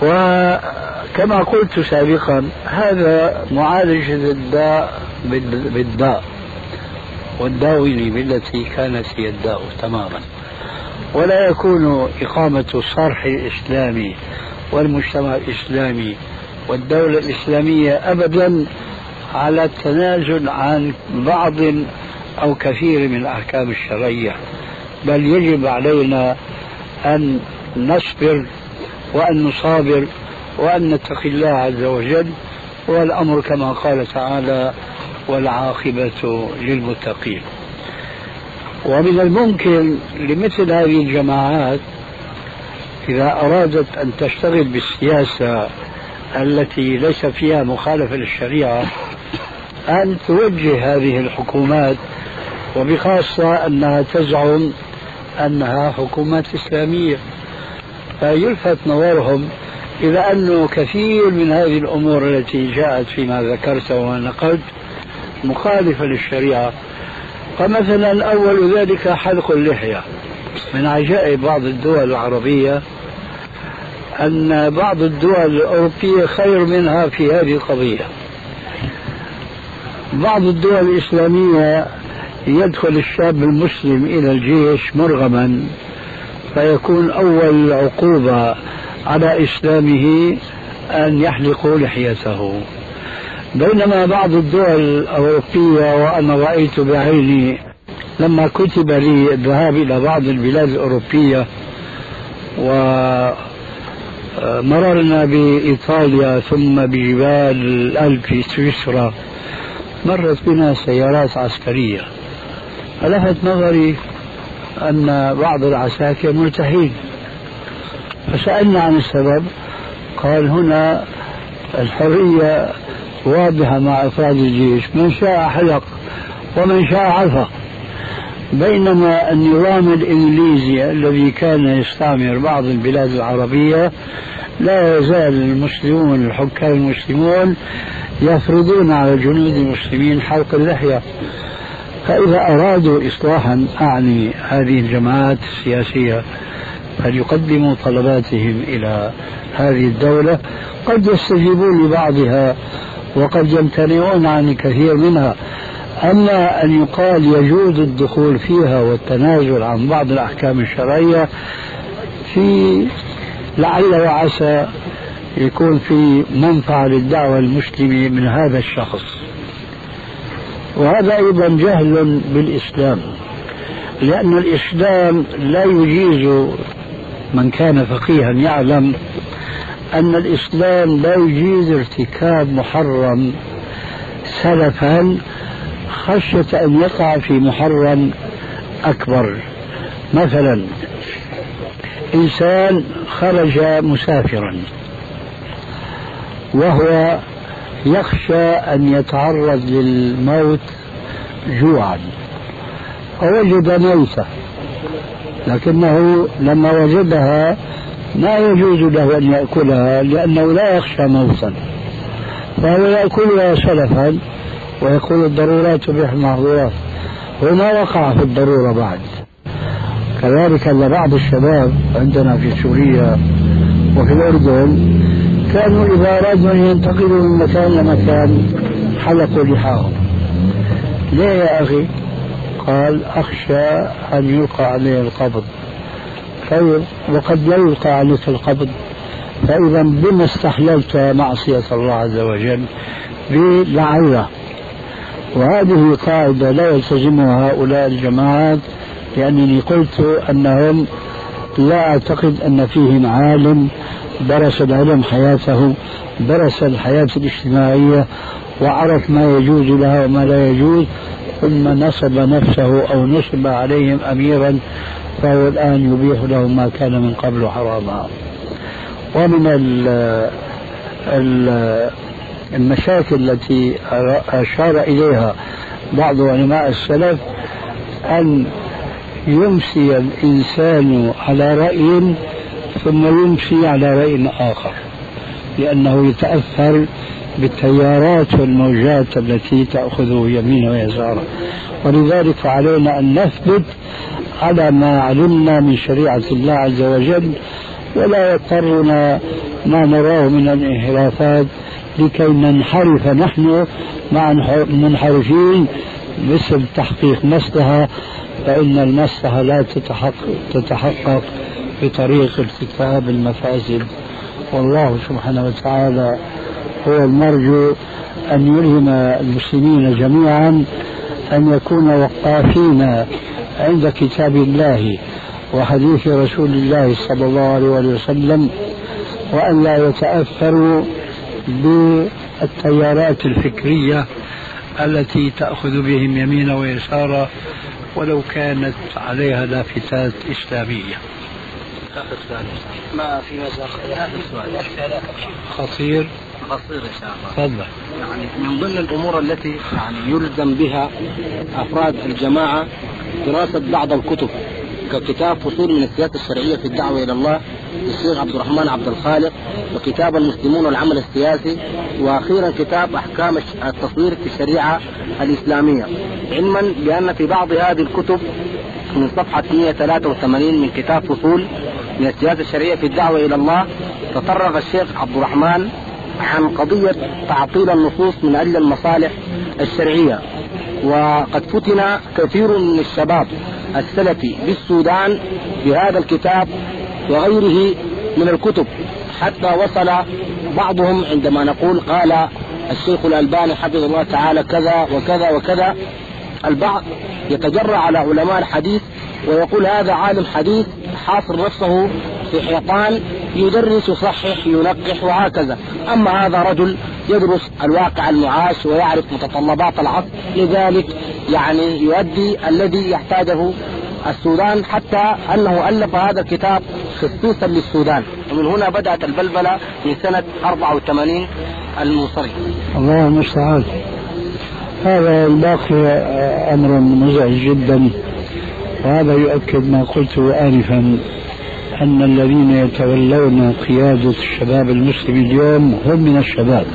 وكما قلت سابقا هذا معالجة الداء بالداء والداوي بالتي كانت هي الداء تماما، ولا يكون إقامة الصرح الإسلامي والمجتمع الإسلامي والدولة الإسلامية أبدا على التنازل عن بعض أو كثير من الأحكام الشرعية، بل يجب علينا أن نصبر وأن نصابر وأن نتقي الله عز وجل، والأمر كما قال تعالى والعاقبة للمتقين. ومن الممكن لمثل هذه الجماعات إذا أرادت أن تشتغل بالسياسة التي ليس فيها مخالفة للشريعة أن توجه هذه الحكومات، وبخاصة أنها تزعم أنها حكومات إسلامية، فيلفت نظرهم إلى أنه كثير من هذه الأمور التي جاءت فيما ذكرت ونقلت مخالفة للشريعة. فمثلا أول ذلك حلق اللحية. من عجائب بعض الدول العربية أن بعض الدول الأوروبية خير منها في هذه القضية. بعض الدول الإسلامية يدخل الشاب المسلم إلى الجيش مرغما فيكون أول عقوبة على إسلامه أن يحلقوا لحيته، بينما بعض الدول الأوروبية وأنا رأيت بعيني لما كتب لي الذهاب إلى بعض البلاد الأوروبية ومررنا بإيطاليا ثم بجبال الألب في سويسرا، مرت بنا سيارات عسكرية، فلفت نظري أن بعض العساكر ملتحين، فسألنا عن السبب، قال هنا الحرية واضحة مع أفراد الجيش، من شاء حلق ومن شاء عفى، بينما النظام الإنجليزي الذي كان يستعمر بعض البلاد العربية لا يزال المسلمون الحكام المسلمون يفرضون على الجنود المسلمين حلق اللحية. فإذا أرادوا إصلاحا أعني هذه الجماعات السياسية فليقدموا طلباتهم إلى هذه الدولة، قد يستجيبون لبعضها وقد يمتنعون عن الكثير منها. أما أن يقال يجوز الدخول فيها والتنازل عن بعض الأحكام الشرعية في لعل وعسى يكون في منفعة للدعوة المسلمة من هذا الشخص. وهذا أيضا جهل بالإسلام، لأن الإسلام لا يجيز، من كان فقيها يعلم أن الإسلام لا يجيز ارتكاب محرم سلفا خشية أن يقع في محرم أكبر. مثلا إنسان خرج مسافرا وهو يخشى أن يتعرض للموت جوعا فوجد ميتة، لكنه لما وجدها ما يجوز له أن يأكلها لأنه لا يخشى موتا، فهو يأكلها سلفا ويقول الضرورات تبيح المحظورات، وما وقع في الضرورة بعد. كذلك بعض الشباب عندنا في سوريا وفي الأردن كانوا إذا أرادوا أن ينتقلوا من مكان لمكان حلقوا لحاهم. ليه يا أخي؟ قال أخشى أن يلقى عليه القبض. طيب وقد لا يلقى عليك القبض، فإذا بما استحللت معصية الله عز وجل؟ بلعله. وهذه قاعدة لا يلتزمها هؤلاء الجماعات، لأنني قلت أنهم لا أعتقد أن فيهم عالم درس العلم حياته، درس الحياة الاجتماعية وعرف ما يجوز لها وما لا يجوز، ثم نصب نفسه أو نصب عليهم أميرا فهو الآن يبيح له ما كان من قبل حراما. ومن المشاكل التي أشار إليها بعض علماء السلف أن يمسي الإنسان على رأي ثم يمسي على رأي آخر، لأنه يتأثر بالتيارات والموجات التي تأخذه يمينه ويساره. ولذلك فعلينا أن نثبت على ما علمنا من شريعة الله عز وجل، ولا يضطرنا ما نراه من الانحرافات لكي ننحرف نحن مع المنحرفين باسم تحقيق مصلحة، فإن المصلحة لا تتحقق بطريق ارتكاب المفاسد. والله سبحانه وتعالى هو المرجو أن يلهم المسلمين جميعا أن يكونوا وقافين عند كتاب الله وحديث رسول الله صلى الله عليه وسلم، وأن لا يتأثروا بالتيارات الفكرية التي تأخذ بهم يمينا ويسارا ولو كانت عليها لافتات إسلامية. ما في مجال خطير إن شاء الله. تفضل. يعني من ضمن الأمور التي يعني يلزم بها أفراد الجماعة دراسة بعض الكتب ككتاب فصول من السياسة الشرعية في الدعوة إلى الله للشيخ عبد الرحمن عبد الخالق، وكتاب المسلمون والعمل السياسي، وأخيرا كتاب أحكام التصوير في الشريعة الإسلامية، علما بأن في بعض هذه الكتب من صفحة 183 من كتاب فصول من السياسة الشرعية في الدعوة إلى الله تطرق الشيخ عبد الرحمن عن قضية تعطيل النصوص من أجل المصالح الشرعية. وقد فتن كثير من الشباب السلفي بالسودان بهذا الكتاب وغيره من الكتب، حتى وصل بعضهم عندما نقول قال الشيخ الألباني حفظه الله تعالى كذا وكذا وكذا، البعض يتجرأ على علماء الحديث ويقول هذا عالم حديث حاصر نفسه في حيطان يدرس يصحح ينقح وهكذا، أما هذا رجل يدرس الواقع المعاش ويعرف متطلبات العصر، لذلك يعني يؤدي الذي يحتاجه السودان، حتى أنه ألف هذا الكتاب خصيصا للسودان، ومن هنا بدأت البلبلة من سنة 84 المنصرم. الله المستعان. هذا الباقي أمر مزعج جدا، وهذا يؤكد ما قلته آنفا أن الذين يتولون قيادة الشباب المسلم اليوم هم من الشباب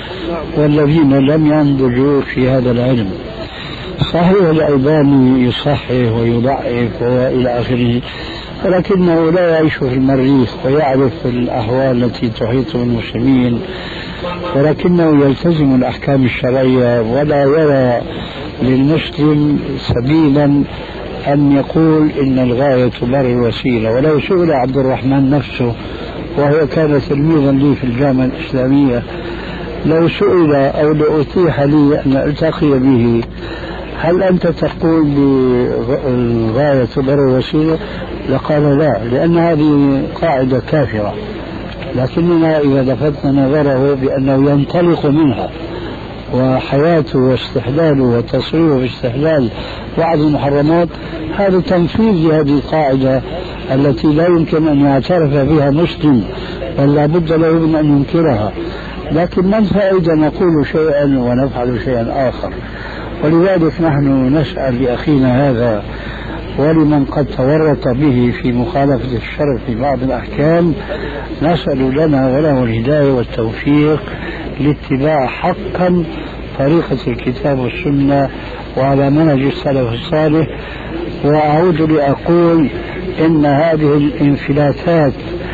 والذين لم ينضجوا في هذا العلم. صحيح الألباني يصحح ويضعف وإلى آخره، ولكنه لا يعيش في المريخ ويعرف الأحوال التي تحيط بالمسلمين، ولكنه يلتزم الأحكام الشرعية ولا يرى للمسلم سبيلا أن يقول إن الغاية تبرر الوسيلة. ولو سئل عبد الرحمن نفسه وهو كان تلميذا لي في الجامعة الإسلامية، لو سئل أو لأتيح لي أن ألتقي به هل أنت تقول بالغاية تبرر الوسيلة؟ لقال لا، لأن هذه قاعدة كافرة، لكننا إذا لفتنا نظره بأنه ينطلق منها وحياته واستحلاله وتصويره في استحلال بعض المحرمات، هذا تنفيذ لهذه القاعدة التي لا يمكن أن يعترف بها مسلم، بل لا بد له من أن ينكرها. لكن ما الفائدة نقول شيئا ونفعل شيئا آخر؟ ولذلك نحن نسأل لأخينا هذا ولمن قد تورط به في مخالفة الشرع في بعض الأحكام، نسأل لنا وله الهداية والتوفيق لاتباع حقا طريقة الكتاب والسنة وعلى منهج السلف الصالح. وأعود لأقول إن هذه الانفلاتات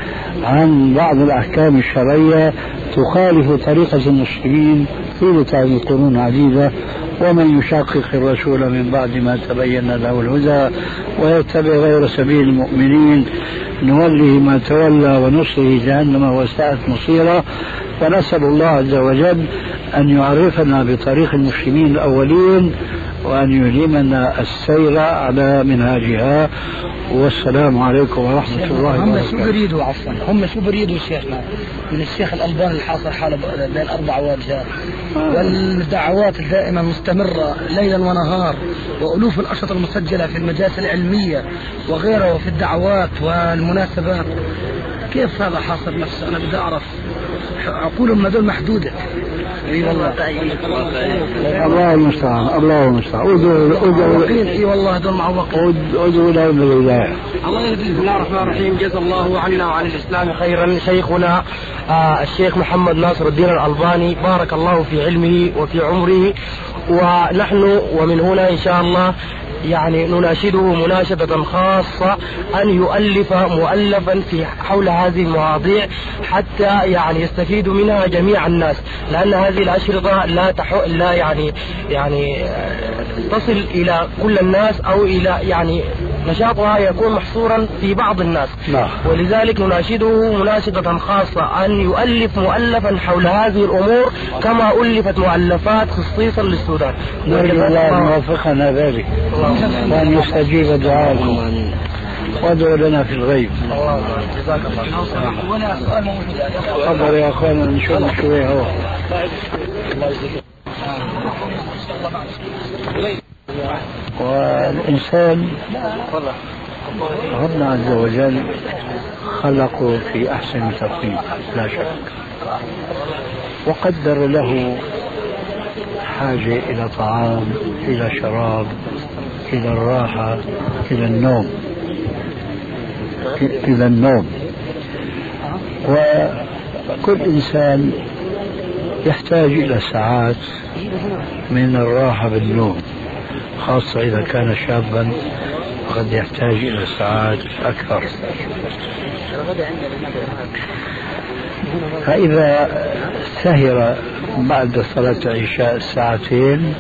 عن بعض الأحكام الشرعية تخالف طريقة المسلمين طيلة هذه القرون عديدة، ومن يشاقق الرسول من بعد ما تبين له الهدى ويتبع غير سبيل المؤمنين نوله ما تولى ونصره جهنم وساءت مصيرا. ونسأل الله عز وجل أن يعرفنا بطريق المسلمين الأولين وأن يلهمنا السير على منهاجها. والسلام عليكم ورحمة الله وبركاته. هم شو بريدوا شيخنا من الشيخ الألباني الحاصر حاله بين أربع واجهات، والدعوات الدائمة مستمرة ليلا ونهار، وألوف الأشرطة المسجلة في المجالس العلمية وغيره في الدعوات والمناسبات. كيف هذا حاصر نفسه؟ أنا بدي أعرف، عقولهم هذول محدودة. اي والله الله المستعان. الله المستعان. اي والله هذول معوقين. ادعوا لهم بالهداية. الله يهديك. بسم الله الرحمن الرحيم. جزا الله عنا وعن الاسلام خيرا شيخنا الشيخ محمد ناصر الدين الألباني، بارك الله في علمه وفي عمره. ونحن ومن هنا ان شاء الله يعني نناشده مناشدة خاصة أن يؤلف مؤلفا في حول هذه المواضيع حتى يعني يستفيد منها جميع الناس، لأن هذه الأشرطة لا يعني تصل إلى كل الناس أو إلى يعني نشاطها يكون محصورا في بعض الناس. ولذلك نناشده مناشدة خاصة أن يؤلف مؤلفا حول هذه الأمور كما ألفت مؤلفات خصيصا للسودان. نرجو الله أن يوفقنا ذلك وأن يستجيب دعاءكم وادعوا لنا في الغيب. جزاك الله. تفضل يا أخوانا نشوف شوية هو. والإنسان ربنا عز وجل خلقه في أحسن تقويم لا شك، وقدر له حاجة إلى طعام، إلى شراب، إلى الراحة، إلى النوم. وكل إنسان يحتاج إلى ساعات من الراحة بالنوم، خاصة إذا كان شابا قد يحتاج إلى ساعات أكثر. فإذا سهر بعد صلاة العشاء ساعتين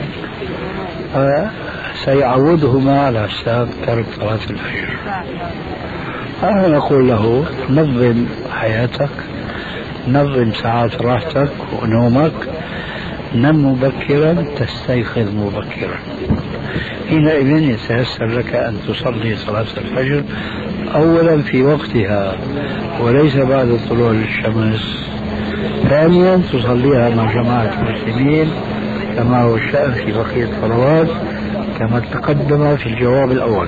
سيعودهما على حساب ترك صلاة الفجر. أنا نقول له نظم حياتك، نظم ساعات راحتك ونومك، نم مبكرا تستيقظ مبكرا، حينئذ يتيسر لك أن تصلي صلاة الفجر أولا في وقتها وليس بعد طلوع الشمس، ثانيا تصليها مع جماعة المسلمين كما هو الشأن في بقية الصلوات كما تقدم في الجواب الأول.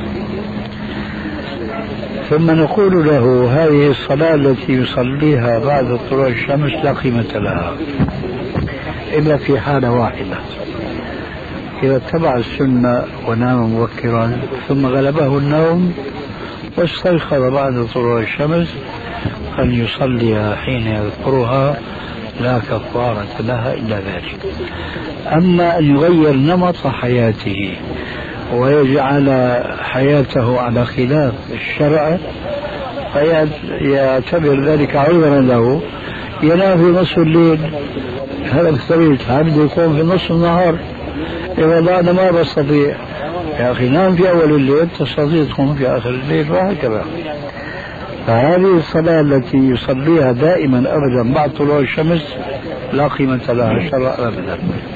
ثم نقول له هذه الصلاة التي يصليها بعد طلوع الشمس لا قيمة لها إلا في حالة واحدة، إذا اتبع السنة ونام مبكرا ثم غلبه النوم واستيقظ بعد طلوع الشمس أن يصليها حين يذكرها لا كفارة لها إلا ذلك. أما أن يغير نمط حياته ويجعل حياته على خلاف الشرع فيعتبر ذلك عذرا له، ينام في نصف الليل، هذا بالطبيعة الحال يكون في نصف النهار. والله أنا ما بستطيع، يا أخي نام في أول الليل تستطيع تقوم في آخر الليل وهكذا. فهذه الصلاة التي يصليها دائما أبدا بعد طلوع الشمس لا قيمة لها شرعا أبدا.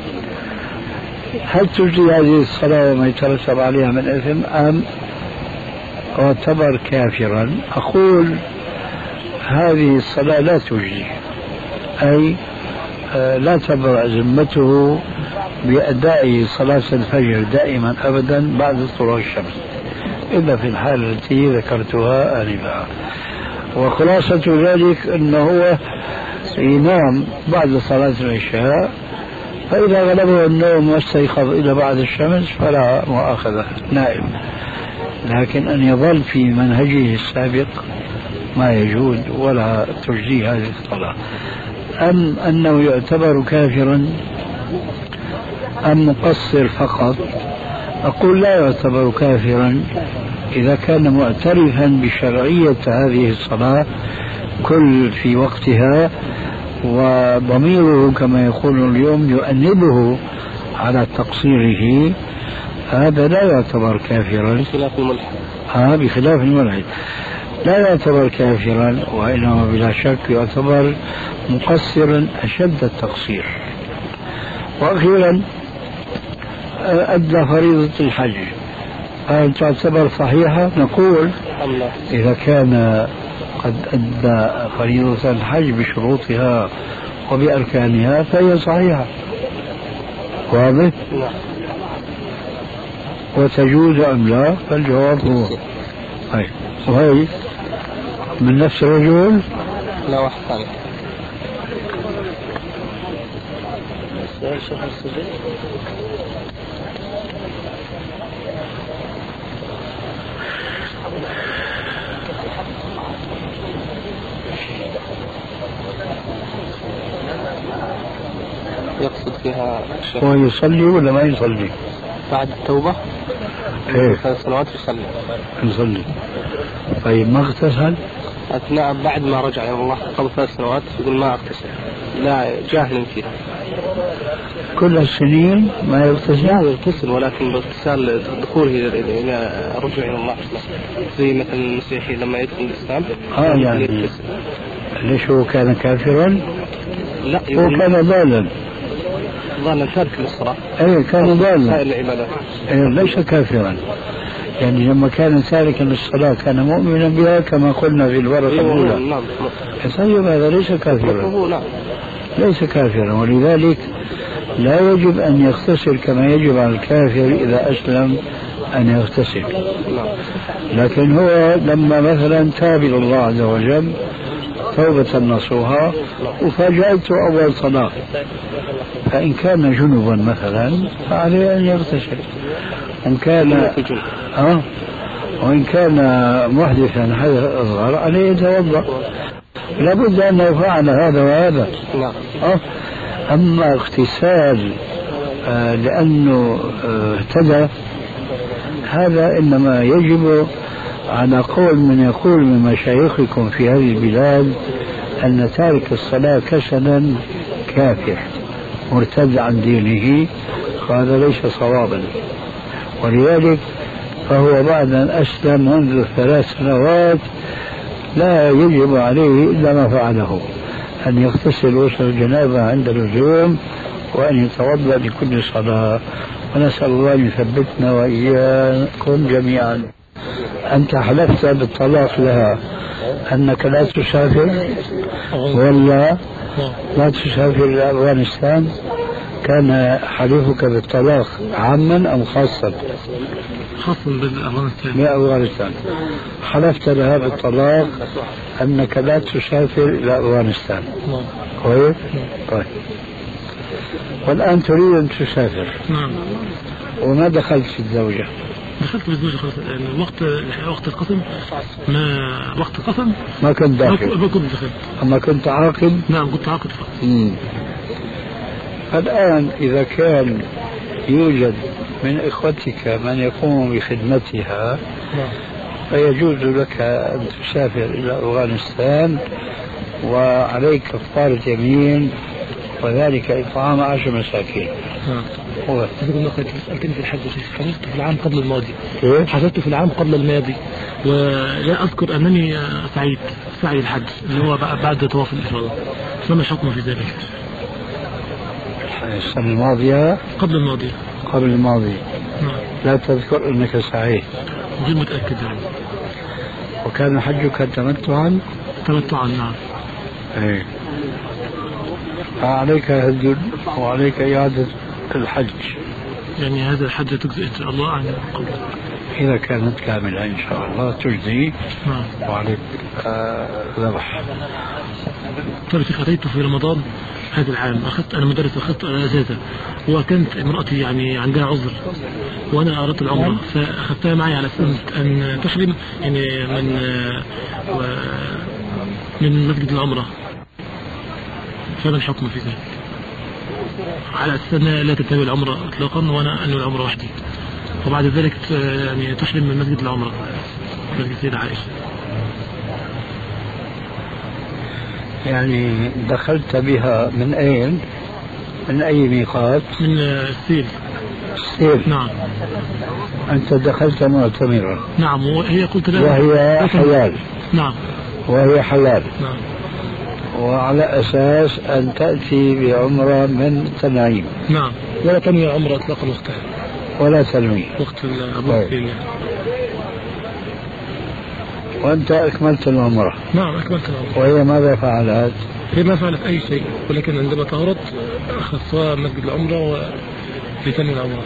هل تجزي هذه الصلاة وما يترتب عليها من إثم أم تعتبر كافرا؟ أقول هذه الصلاة لا تجزي، أي لا تبرأ ذمته بأداء صلاة الفجر دائما أبدا بعد طلوع الشمس إلا في الحالة التي ذكرتها آنفا. وخلاصة ذلك أنه هو ينام بعد صلاة العشاء، فإذا غلبه النوم واستيقظ إلى بعد الشمس فلا مؤاخذة، نائم. لكن أن يظل في منهجه السابق ما يجوز ولا تجزي هذه الصلاة. أم أنه يعتبر كافرا أم مقصر فقط؟ أقول لا يعتبر كافرا إذا كان معترفا بشرعية هذه الصلاة كل في وقتها، وضميره كما يقول اليوم يؤنبه على تقصيره، هذا لا يعتبر كافرا بخلاف الملحد. بخلاف الملحد لا يعتبر كافرا، وإنما بلا شك يعتبر مقصرا أشد التقصير. وأخيرا أدى فريضة الحج، هل تعتبر صحيحة؟ نقول إذا كان قد أدى فريضة الحج بشروطها وبأركانها فهي صحيحة. واضح؟ وتجوز أم لا؟ فالجواب هو هاي. وهي من نفس الرجل؟ لا، واحد ثاني. يقصد فيها هو يصلي ولا ما يصلي؟ بعد التوبة من 3 سنوات يصلي. طيب ما اغتسل؟ أثناء بعد ما رجع إلى الله قبل 3 سنوات يقول ما اغتسل، لا جاهل فيها. كل السنين ما يغتسل؟ لا يغتسل، ولكن باغتسال دخوله إلى رجوع إلى الله، زي مثلا المسيحي لما يدخل الإسلام يعني يغتسل. ليش هو كان كافرا؟ لا، هو كان ضالا تارك للصلاة. ايه كان ضالا، سائر العبادات. ايه ليس كافرا. يعني لما كان تاركا للصلاة كان مؤمنا بها كما قلنا في الورقة الأولى. نعم. طيب هذا ليس كافرا. نعم. ليس كافرا، ولذلك لا يجب أن يغتسل كما يجب على الكافر إذا أسلم أن يغتسل. لكن هو لما مثلا تاب إلى الله عز وجل توبة نصوحا وفاجأته أول طلاق، فإن كان جنبا مثلا فعليه أن يغتسل، وإن كان محدثا حدث أصغر عليه يتوضأ. لابد أنه فعل هذا وهذا. أما اغتسال لأنه اهتدى، هذا إنما يجب على قول من يقول من مشايخكم في هذه البلاد أن تارك الصلاة كسلا كافر مرتد عن دينه، وهذا ليس صوابا. ولذلك فهو بعد أن أسلم منذ 3 سنوات لا يجب عليه إلا ما فعله، أن يغتسل غسل الجنابة عند اللزوم وأن يتوضأ لكل صلاة. ونسأل الله أن يثبتنا وإياكم جميعا. أنت حلفت بالطلاق لها أنك لا تسافر ولا لا تسافر إلى أفغانستان؟ كان حليفك بالطلاق عاما أم خاصا؟ خاصا بأفغانستان. بأفغانستان. حلفت لها بالطلاق أنك لا تسافر إلى أفغانستان. كويس؟ طيب. والآن تريد أن تسافر. نعم. وما دخلت في الزوجة؟ دخلت بالزوجة خلاص الآن. وقت القسم وقت القسم ما كنت داخل. ما كنت دخلت. أما كنت عاقد؟ نعم كنت عاقد فقط. الآن إذا كان يوجد من إخوتك من يقوم بخدمتها فيجوز لك أن تسافر إلى أفغانستان وعليك كفارة يمين، وذلك إطعام 10 مساكين. هو سألتني في الحج حجزت في العام قبل الماضي. حجزت في العام قبل الماضي ولا أذكر أنني سعي الحج اللي هو بعد طواف الإفاضة. فما الحكم في ذلك؟ السنة الماضية؟ قبل الماضية. قبل الماضي. لا تذكر أنك سعيت؟ غير متأكد يعني. وكان حجك تمتعا؟ تمتعا نعم. ايه. فعليك هدي وعليك إعادة الحج. يعني هذا الحج تجزئ إن شاء الله عن قبل. إذا كانت كاملة إن شاء الله تجزي. وعليك ذبح. طيب أتيت في رمضان هذا العام، أنا مدرس أخذت أجازة، وكانت امرأتي يعني عندها عذر وأنا أردت العمرة فأخذتها معي على أساس أن تحرم يعني من مسجد العمرة. فما الحكم في ذلك؟ على أساس أنها لا تتبع العمرة إطلاقا وأنا أنوي العمرة وحدي، وبعد ذلك يعني تحرم من مسجد العمرة مسجد السيدة عائشة. يعني دخلت بها من أين؟ من أي ميقات؟ من السيل. نعم. أنت دخلت معتمرا. نعم. وهي قلت لها وهي حلال. نعم. وهي حلال. نعم. وعلى أساس أن تأتي بعمرة من تنعيم. نعم. ولا تنوي عمرة إطلاقا وقتها. ولا تنوي وقت أبو السيل. وأنت أكملت العمرة. نعم أكملت العمرة. وهي ماذا فعلت؟ هي ما فعلت أي شيء، ولكن عندما طهرت أخذتها مسجد العمرة لتنوي العمرة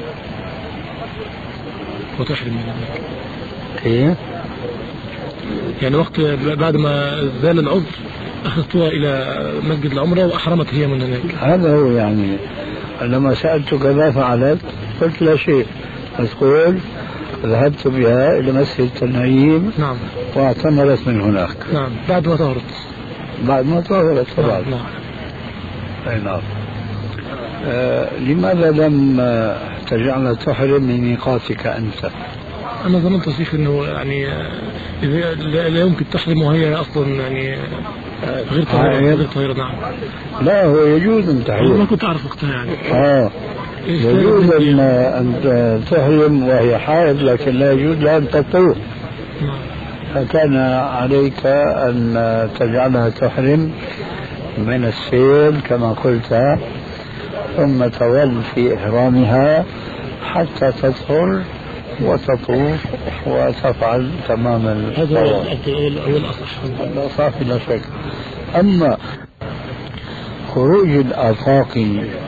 وتحرم من ذلك. إيه؟ يعني وقت بعد ما زال العذر أخذتها إلى مسجد العمرة وأحرمت هي من هناك. هذا هو يعني لما سألتك ما فعلت قلت لا شيء، تقول ذهبت بها إلى مسجد التنعيم. نعم. واعتمرت من هناك. نعم بعد ما طهرت. بعد ما طهرت طبعا. نعم. أي نعم. لماذا لم تجعل تحرم من ميقاتك أنت؟ أنا ظننت شيخ إنه يعني لا يمكن تحرم وهي أصلا يعني غير طاهرة. نعم. لا هو يجوز أن تحرم. ما كنت أعرف وقتها يعني. يجوز أن تحرم وهي حائض، لكن لا يجوز لها أن تطوف. فكان عليك أن تجعلها تحرم من السيل كما قلت، ثم تظل في إحرامها حتى تطهر وتطوف وتفعل تمام الطواف. هذا الأصح لا شك. أما خروج الآفاق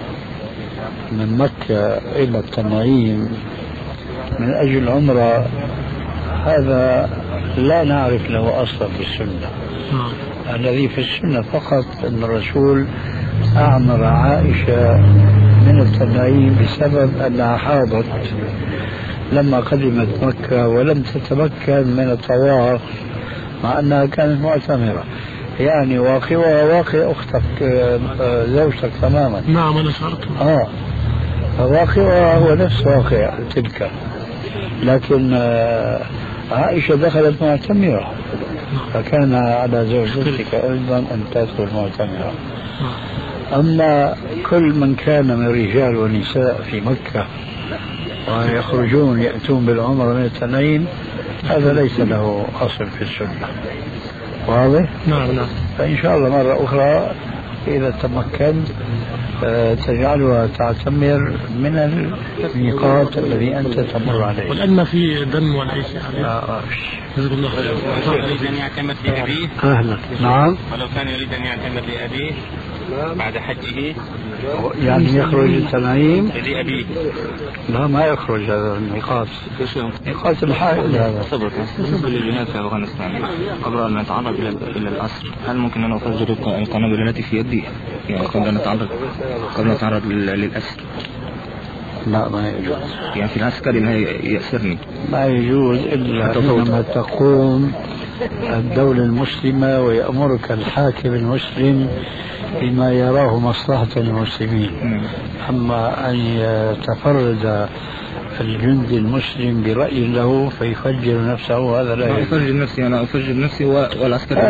من مكة إلى التنعيم من أجل العمرة هذا لا نعرف له أصلا في السنة. الذي في السنة فقط أن الرسول أعمر عائشة من التنعيم بسبب أنها حاضت لما قدمت مكة ولم تتمكن من الطواف مع أنها كانت معتمرة. يعني واقعها واقع أختك زوجتك تماما. نعم أنا شعرت. واقعها هو نفس واقع تلك، لكن عائشة دخلت معتمرة، فكان على زوجتك أيضا أن تدخل معتمرة. أما كل من كان من رجال ونساء في مكة ويخرجون يأتون بالعمر من التنعيم هذا ليس له أصل في السنة. واضح؟ نعم. فإن شاء الله مرة أخرى إذا تمكنت تجعلها تعتمر من الميقات الذي أنت تمر عليه. والآن ما في دم ولا أي شيء عليه؟ جزاك الله خير. يريد أن يعتمر لأبيه. أهلا. نعم. ولو كان يريد أن يعتمر لأبيه بعد حجه يعني يخرج التنعيم لأبيه. لا ما يخرج هذا الميقات، ميقات الحائل هذا. بالنسبة للجهاد في أفغانستان قبل أن نتعرض إلى الأسر، هل ممكن أن أفجر القنابل التي في يدي يعني قبل أن نتعرض للأسر؟ لا ما يجوز. يعني في العسكري يأسرني ما يجوز إلا حينما تقوم الدولة المسلمة ويأمرك الحاكم المسلم بما يراه مصلحة المسلمين. أما أن يتفرد الجندي المسلم برأي له فيفجر نفسه هذا لا يجوز. أنا أفجر نفسي والعسكري.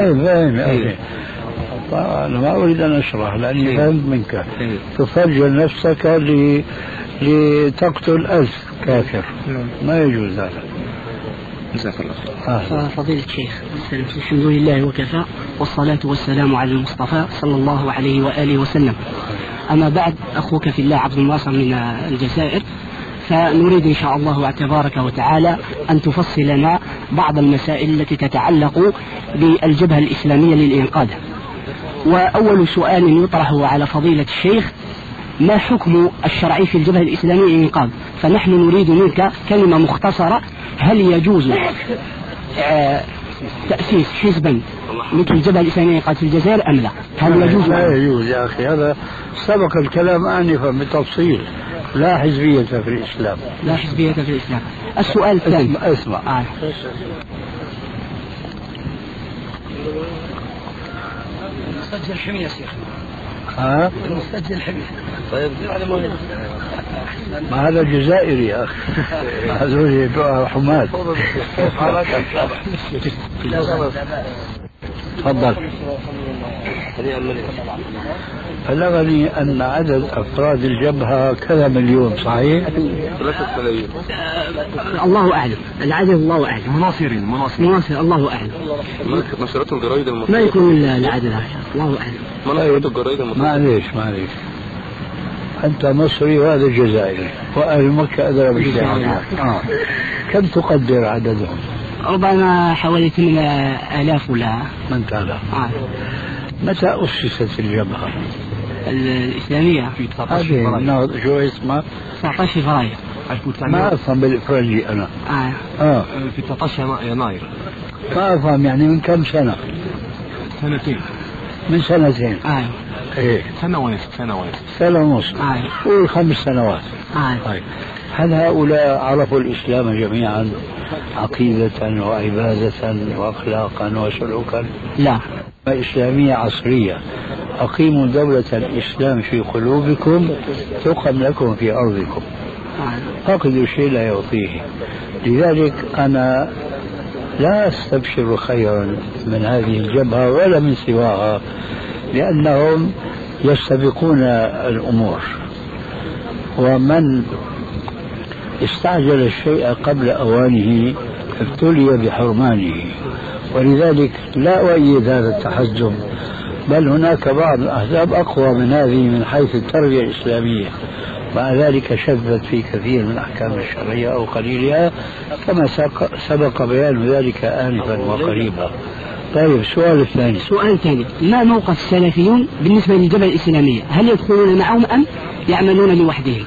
أنا ما أريد أن أشرح لأني فهمت منك. تفجر نفسك لتقتل 1000 كافر. ما يجوز هذا. جزاك الله خير. فضيلة الشيخ، الحمد لله وكفى والصلاة والسلام على المصطفى صلى الله عليه وآله وسلم. أما بعد، أخوك في الله عبد الناصر من الجزائر، فنريد إن شاء الله تبارك وتعالى أن تفصل لنا بعض المسائل التي تتعلق بالجبهة الإسلامية للإنقاذ. وأول سؤال يطرح على فضيلة الشيخ: ما حكم الشرعي في الجبهة الإسلامية للإنقاذ؟ فنحن نريد منك كلمة مختصرة، هل يجوز تأسيس حزبا مثل الجبهة الإسلامية للإنقاذ في الجزائر أم لا؟ هل يجوز؟ لا يجوز يا أخي، هذا سبق الكلام آنفا بالتفصيل. لا حزبية في الإسلام. لا حزبية في الإسلام. السؤال الثاني. اسمع. مسجل حمية يا شيخ. مسجل حمية. طيب ما هذا الجزائري يا أخي. هذول حماة. تفضل. بلغني أن عدد أفراد الجبهة كذا مليون، صحيح؟ 3 ملايين. الله أعلم العدد، الله أعلم. مناصر الله أعلم. نشرته الجرايد المصرية. ما يكون إلا العدد هذا، الله أعلم. ما نشرته الجرايد المصرية. معليش أنت مصري وهذا جزائري وأهل مكة أدرى بالشيء. كم تقدر عددهم؟ ربما حوالي 8,000 ولا 8,000. متى أسست الجبهة الإسلامية؟ في 19 فبراير. شو اسمها؟ 19 فبراير. ما أفهم بالإفرنجي أنا. في 19 يناير. ما أفهم يعني من كم سنة؟ 2 من 2 إيه. سنة ونص. قول 5 سنوات. طيب هل هؤلاء عرفوا الإسلام جميعا عقيدة وعبادة وأخلاقا وسلوكا؟ لا. إسلامية عصرية. أقيموا دولة الإسلام في قلوبكم تقم لكم في أرضكم. فاقد الشيء لا يعطيه. لذلك أنا لا أستبشر خيرا من هذه الجبهة ولا من سواها، لأنهم يستبقون الأمور، ومن استعجل الشيء قبل أوانه ابتلي بحرمانه. ولذلك لا أؤيد هذا التحزب، بل هناك بعض الأحزاب أقوى من هذه من حيث التربية الإسلامية، مع ذلك شذت في كثير من الأحكام الشرعية أو قليلها، كما سبق بيان ذلك آنفا وقريبا. طيب السؤال الثاني. سؤال ثاني، ما موقف السلفيون بالنسبة للجبهة الإسلامية؟ هل يدخلون معهم أم يعملون لوحدهم؟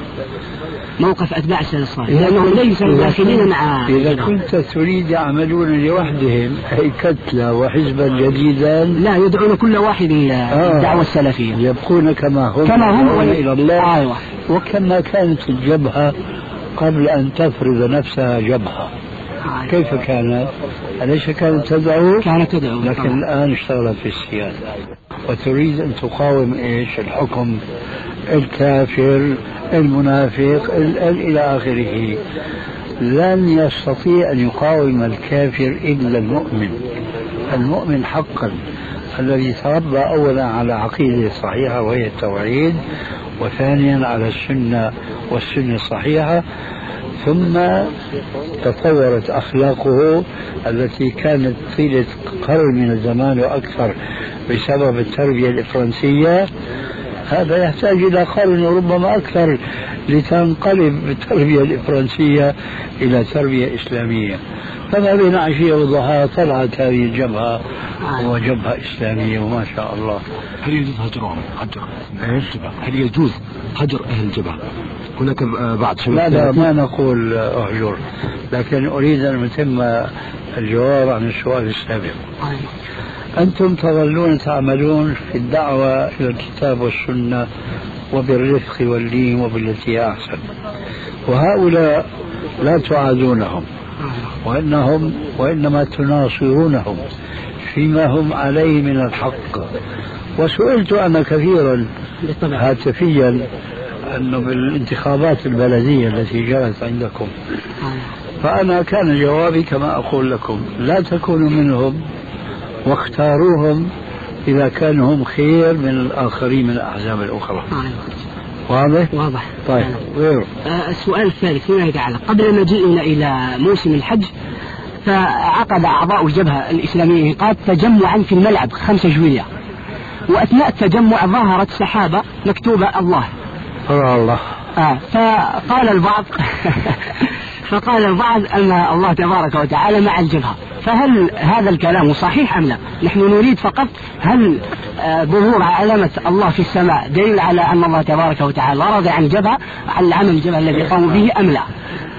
موقف أتباع السلف الصالح، لأنهم ليسوا داخلين مع. إذا كنت تريد يعملون لوحدهم أي كتلة وحزبا جديدا، لا، يدعون كل واحد الدعوة السلفية، يبقون كما هم إلى الله. أيوة. وكما كانت الجبهة قبل أن تفرض نفسها جبهة، كيف كانت؟ أليس كانت تدعو؟ كانت تدعو، لكن الآن اشتغلت في السياسة وتريد أن تقاوم إيش؟ الحكم، الكافر، المنافق، إلى آخره. لن يستطيع أن يقاوم الكافر إلا المؤمن. المؤمن حقا الذي تربى أولا على عقيدة صحيحة وهي التوحيد، وثانيا على السنة والسنة الصحيحة، ثم تطورت أخلاقه التي كانت طيلة قرن من الزمان وأكثر بسبب التربية الإفرنسية. هذا يحتاج إلى قرن وربما أكثر لتنقلب التربية الإفرنسية إلى تربية إسلامية. فما بين عشية وضحاها طلعت هذه الجبهة وجبهة إسلامية، وما شاء الله. هل يجوز هجرهم؟ هل يجوز هجر أهل الجبهة؟ هناك بعض شباب. لا ما نقول أهجر، لكن أريد أن أتم الجواب عن السؤال السابق. أنتم تظلون تعملون في الدعوة إلى الكتاب والسنة وبالرفق واللين وبالتي أحسن، وهؤلاء لا تعادونهم وإنما تناصرونهم فيما هم عليه من الحق. وسئلت أنا كثيرا هاتفيا أنه بالانتخابات البلدية التي جرت عندكم، فأنا كان جوابي كما أقول لكم: لا تكونوا منهم واختاروهم إذا كانوا هم خير من الآخرين من الأحزاب الأخرى. واضح؟ طيب غيره. السؤال الثالث فيما يتعلق قبل مجيئنا إلى موسم الحج، فعقد أعضاء الجبهة الإسلامية قد تجمعا في الملعب 5 جويلية، وأثناء التجمع ظهرت سحابة مكتوبة الله. الله. فقال البعض أن الله تبارك وتعالى مع الجبهة، فهل هذا الكلام صحيح أم لا؟ نحن نريد فقط هل ظهور علامة الله في السماء دليل على أن الله تبارك وتعالى رضي عن الجبهة على العمل الجبهة الذي قاموا به أم لا؟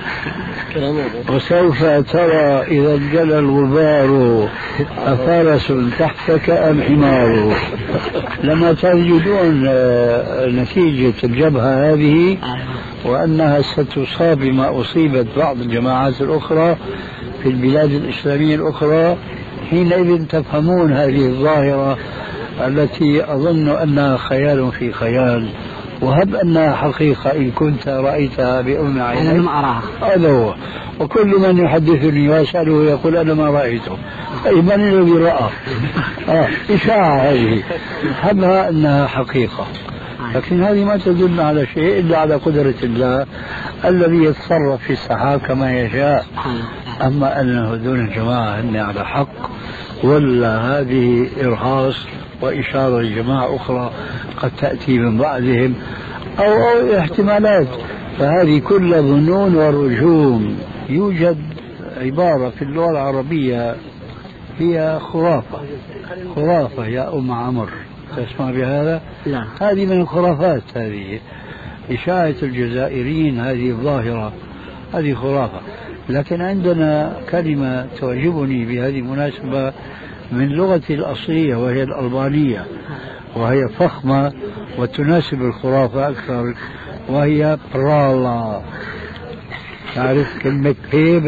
وسوف ترى إذا انجلى الغبار أفرس تحتك أم حمار. لما تجدون نتيجة الجبهة هذه وأنها ستصاب بما أصيبت بعض الجماعات الأخرى في البلاد الإسلامية الأخرى، حينئذ تفهمون هذه الظاهرة التي أظن أنها خيال في خيال، وهب أنها حقيقة إن كنت رأيتها بأم عينيك. أنا لم أراها. هذا هو. وكل من يحدثني ويسأله يقول أنا ما رأيته. أي من الذي رأى؟ إشاعة هذه، هبها أنها حقيقة، لكن هذه ما تدل على شيء إلا على قدرة الله الذي يتصرف في السحاب كما يشاء. أما أن هذول الجماعة هن على حق ولا هذه إرهاص وإشارة لجماعة أخرى قد تأتي من بعدهم أو احتمالات، فهذه كل ظنون ورجوم. يوجد عبارة في اللغة العربية هي خرافة يا أم عمر، تسمع بهذا؟ لا. هذه من الخرافات، هذه إشاعة الجزائريين، هذه الظاهرة، هذه خرافة. لكن عندنا كلمة تعجبني بهذه المناسبة من لغتي الأصلية وهي الألبانية، وهي فخمة وتناسب الخرافة أكثر، وهي برالا. تعرف كلمة بي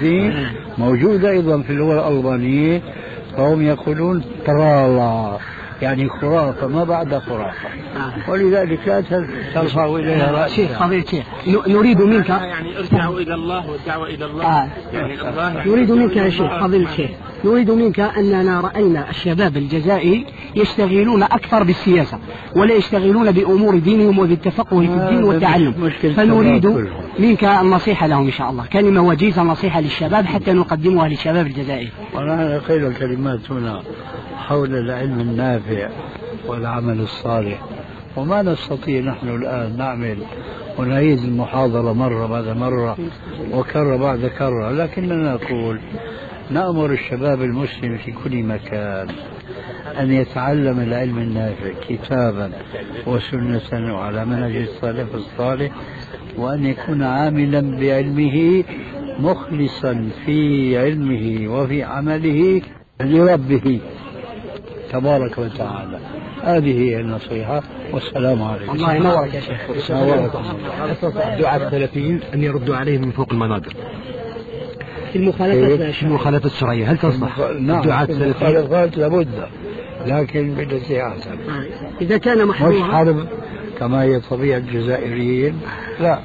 بالفرنسي موجودة أيضا في اللغة الألبانية، فهم يقولون برالا، يعني خرافة ما بعد خرافة. ولذلك لا ترفعوا إليها رأسها. شيخ فضيلة الشيخ نريد منك يعني ارجعوا إلى الله والدعوة إلى الله. يعني الله نريد منك يا شيخ فضيلة الشيخ، نريد منك أننا رأينا الشباب الجزائري يشتغلون أكثر بالسياسة ولا يشتغلون بأمور دينهم وبالتفقه في الدين والتعلم، فنريد منك النصيحة لهم إن شاء الله، كلمة وجيزة نصيحة للشباب حتى نقدمها للشباب الجزائري. ونحن قيل الكلمات هنا حول العلم النافع والعمل الصالح، وما نستطيع نحن الآن نعمل ونعيد المحاضرة مرة بعد مرة وكرة بعد كرة، لكننا نقول نأمر الشباب المسلم في كل مكان أن يتعلم العلم النافع كتابا وسنة وعلى منهج السلف الصالح، وأن يكون عاملا بعلمه مخلصا في علمه وفي عمله لربه تبارك وتعالى. هذه هي النصيحة، والسلام عليكم. الله ينورك يا شيخ. دعاة السلفيين أن يردوا عليه من فوق المنابر في المخالفة الشرعية، هل تصلح؟ نعم، دعاة السلفيين المخالفات لابد، لكن بالتي أحسن. إذا كان مش محظورا حرب كما هي طبيعة الجزائريين، لا،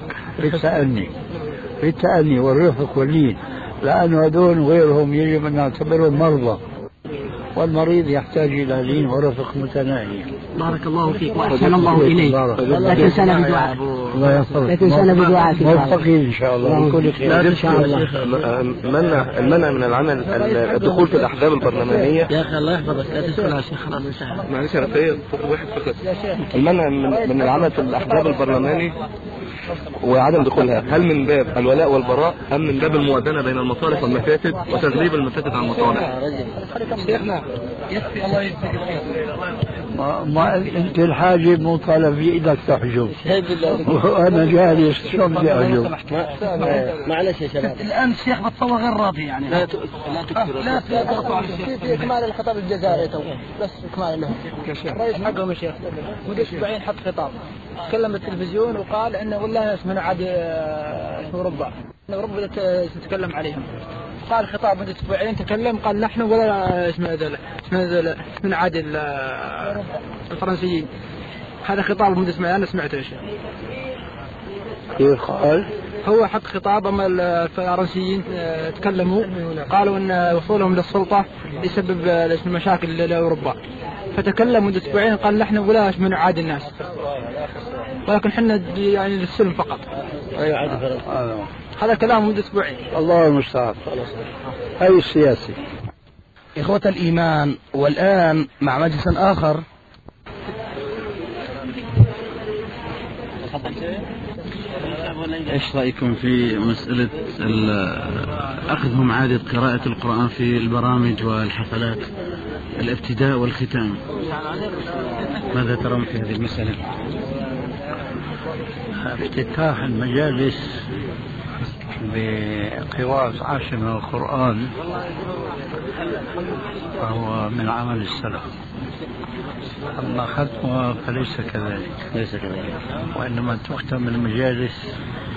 بالتأني والرفق واللين، لأن هذول غيرهم يجب أن نعتبرهم مرضى، والمريض يحتاج إلى لين ورفق متناهي. بارك الله فيك وأحسن الله إليك. لا تنسانا بدعاء. الله يحفظك. لا تنسانا بدعاء. موفقين إن شاء الله بكل خير. إن شاء الله. المنع من العمل الدخول في الأحزاب البرلمانية. يا أخي الله يحفظك لا تدخل يا شيخ خلاص انتهى. معلش أنا في واحد فقط. المنع من العمل في الأحزاب البرلماني وعدم دخولها، هل من باب الولاء والبراء أم من باب الموازنة بين المصالح والمفاسد وتغليب المفاسد على المصالح؟ شيخنا يكفي الله يجزيك ما أنت الحاجب مو طالب في إيدك تحجب، وأنا جالس شو بدي أحجب. معلش يا شباب الآن الشيخ بتصور غير راضي يعني. لا تضغطوا على الشيخ في إكمال الخطاب الجزائري تو بس إكمال له. الرئيس حقهم يا شيخ مدة أسبوعين حط خطاب، تكلم بالتلفزيون وقال إنه والله اسمنا عاد أوروبا، إن أوروبا تتكلم عليهم. قال خطاب مدة أسبوعين تكلم قال نحن ولا اسمنا عاد الفرنسيين. هذا خطاب مدة أسبوعين أنا سمعته يا شيخ. كيف قال؟ هو حط خطاب أما الفرنسيين تكلموا قالوا أن وصولهم للسلطة يسبب المشاكل لأوروبا، فتكلم مدة أسبوعين قال نحن ولا من عاد الناس، ولكن حنا يعني للسلم فقط. هذا كلام مدة أسبوعين. الله المستعان. هاي السياسي. إخوة الإيمان، والآن مع مجلس آخر. ايش رايكم في مساله اخذهم عاده قراءه القران في البرامج والحفلات، الابتداء والختام؟ ماذا ترون في هذه المساله؟ افتتاح المجالس بقراءة عشر من القرآن فهو من عمل السلف، أما ختمها فليس كذلك. وإنما تختم المجالس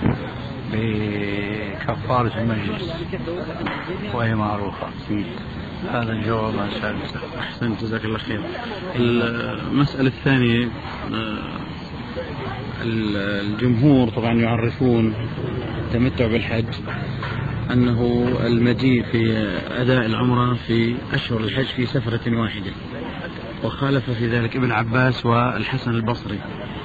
بكفارة المجلس وهي معروفة. هذا الجواب عن سألته. أحسنت جزاك الله خير. المسألة الثانية، الجمهور طبعا يعرفون التمتع بالحج أنه المجيء في أداء العمرة في أشهر الحج في سفرة واحدة، وخالف في ذلك ابن عباس والحسن البصري.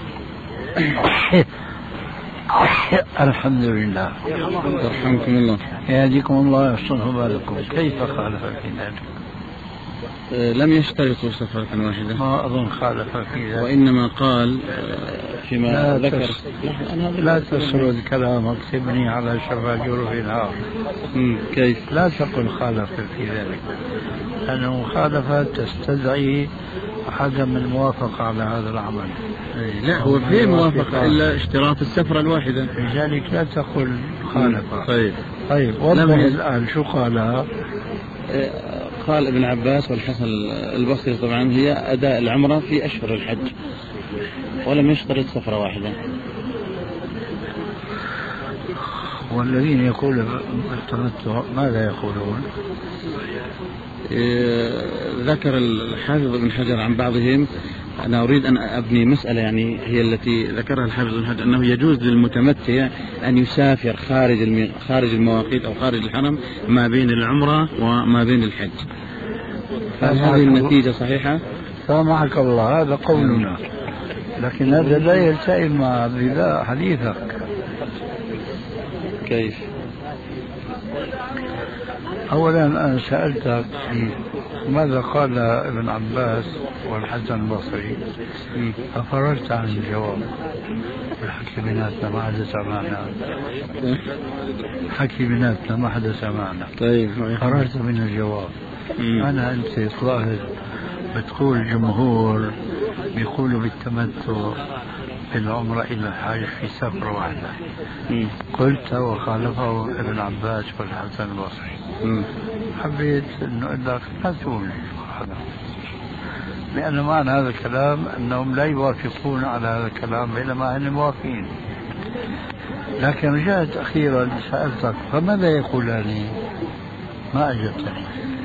الحمد لله. يرحمكم الله. يهديكم الله ويحسن بالكم. كيف خالف في ذلك؟ لم يشترطوا سفرة واحدة، ما أظن خالف في ذلك، وإنما قال فيما ذكر لا تسرد كلامك تبني على شفا جرف نار. كيف؟ لا تقل خالف في ذلك، لأنه مخالفة تستدعي عدم الموافقة على هذا العمل. لا هو في موافقة إلا اشتراط السفرة الواحدة، لذلك لا تقل خالف. طيب وضح الآن شو قالها؟ قال ابن عباس والحسن البصري طبعا هي أداء العمرة في أشهر الحج، ولم يشترط سفرة واحدة. والذين يقولون التمتع ماذا يقولون؟ ذكر الحافظ ابن حجر عن بعضهم، أنا أريد أن أبني مسألة يعني هي التي ذكرها الحافظ ابن حجر، أنه يجوز للمتمتع أن يسافر خارج المواقيت أو خارج الحرم ما بين العمرة وما بين الحج. هل هذه النتيجة صحيحة؟ سامحك الله، هذا قولنا، لكن هذا لا يلتئم مع بناء حديثك. كيف؟ أولا أنا سألتك ماذا قال ابن عباس والحسن البصري، ففررت عن الجواب. الحكي بيناتنا ما حدث معنا، حكي بيناتنا ما حدث معنا. طيب فررت من الجواب. أنا أنت ظاهر بتقول جمهور بيقولوا بالتمتع في العمرة إلى الحج في سفرة واحدة. قلت وخالفه ابن عباس والحسن البصري. حبيت انه اقول لك لا تقول هذا، لان معنى هذا الكلام انهم لا يوافقون على هذا الكلام بينما هم موافقين. لكن رجعت اخيرا سالتك فماذا يقولان؟ ما اجبتني.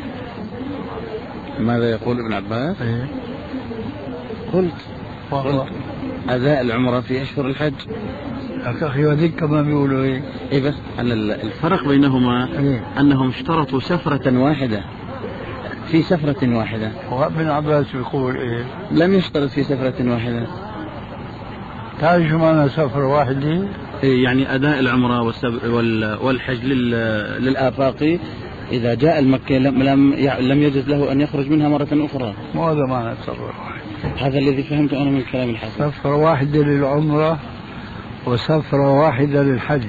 ماذا يقول ابن عباس؟ إيه؟ قلت أداء العمرة في أشهر الحج. أخي وذيك كما بيقولوا إيه؟ إيه بس الفرق بينهما أنهم اشترطوا سفرة واحدة في سفرة واحدة. وابن عباس بيقول إيه؟ لم يشترط في سفرة واحدة. تعرف شو معنى سفرة واحدة؟ يعني أداء العمرة والحج للآفاقي إذا جاء المكة لم يجوز له أن يخرج منها مرة أخرى. ماذا معنى سفرة واحدة؟ هذا الذي فهمته أنا من كلام الحسن. سفرة واحدة للعمرة وسفرة واحدة للحج.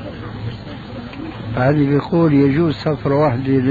فهذه بيقول يجوز سفرة واحدة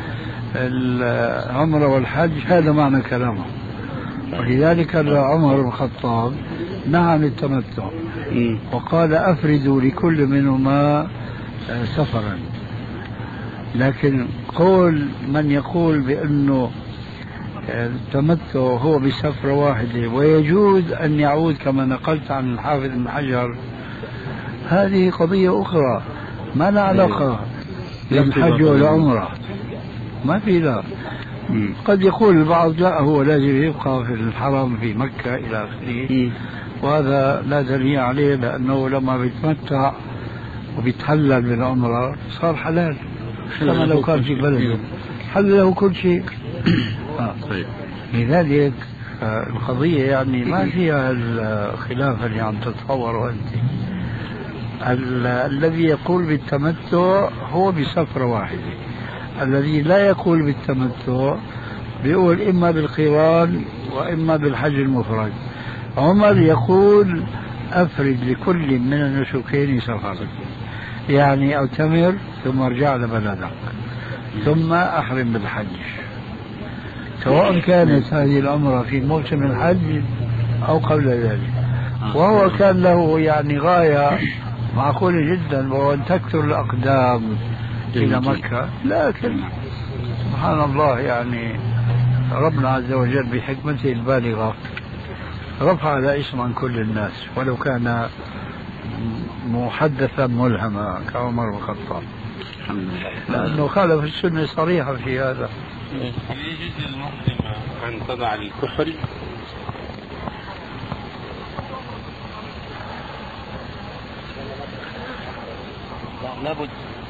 للعمرة والحج، هذا معنى كلامه. ولذلك عمر بن الخطاب نهى عن التمتع وقال أفردوا لكل منهما سفرا. لكن قول من يقول بأنه التمتع هو بسفرة واحدة ويجوز أن يعود كما نقلت عن الحافظ بن حجر، هذه قضية أخرى ما لها علاقة بالحج والعمرة، ما في لا. قد يقول البعض لا هو لازم يبقى في الحرم في مكة إلى آخره، وهذا لا دليل عليه، لأنه لما بيتمتع وبيتحلل بالعمرة صار حلال كما لو كان في بلده، حل له كل شيء. لذلك القضية يعني ما فيها الخلاف اللي عم تتصوره أنت. الذي يقول بالتمتع هو بسفرة واحدة، الذي لا يقول بالتمتع بيقول إما بالقران وإما بالحج المفرد. عمر يقول أفرد لكل من النسكين سفرا، يعني أعتمر ثم ارجع لبلدك ثم أحرم بالحج، سواء كانت هذه العمرة في موسم الحج أو قبل ذلك. وهو كان له يعني غاية معقولة جدا، وهو أن تكثر الأقدام إلى مكة. لكن سبحان الله يعني ربنا عز وجل بحكمته البالغة رفع هذا اسم عن كل الناس، ولو كان محدثا ملهما كعمر بن الخطاب، لأنه خالف السنة صريحة في هذا. هل يجوز للمحرمة أن تضع الكحل؟ لابد.